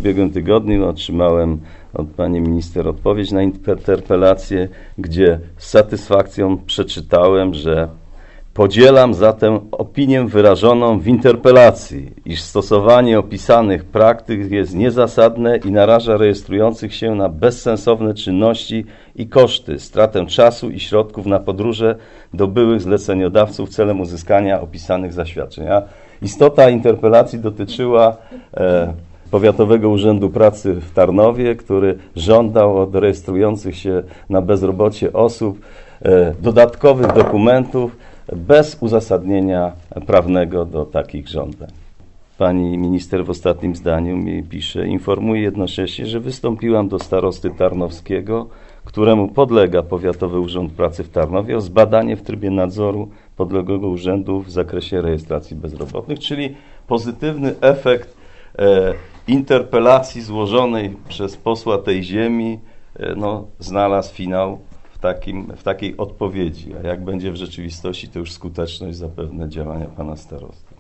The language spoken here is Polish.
ubiegłym tygodniu otrzymałem od pani minister odpowiedź na interpelację, gdzie z satysfakcją przeczytałem, że podzielam zatem opinię wyrażoną w interpelacji, iż stosowanie opisanych praktyk jest niezasadne i naraża rejestrujących się na bezsensowne czynności i koszty, stratę czasu i środków na podróże do byłych zleceniodawców celem uzyskania opisanych zaświadczeń. A istota interpelacji dotyczyła Powiatowego Urzędu Pracy w Tarnowie, który żądał od rejestrujących się na bezrobocie osób dodatkowych dokumentów bez uzasadnienia prawnego do takich żądań. Pani minister w ostatnim zdaniu mi pisze: informuję jednocześnie, że wystąpiłam do starosty tarnowskiego, któremu podlega Powiatowy Urząd Pracy w Tarnowie, o zbadanie w trybie nadzoru podległego urzędu w zakresie rejestracji bezrobotnych, czyli pozytywny efekt interpelacji złożonej przez posła tej ziemi znalazł finał w takiej odpowiedzi. A jak będzie w rzeczywistości, to już skuteczność zapewne działania pana starosty.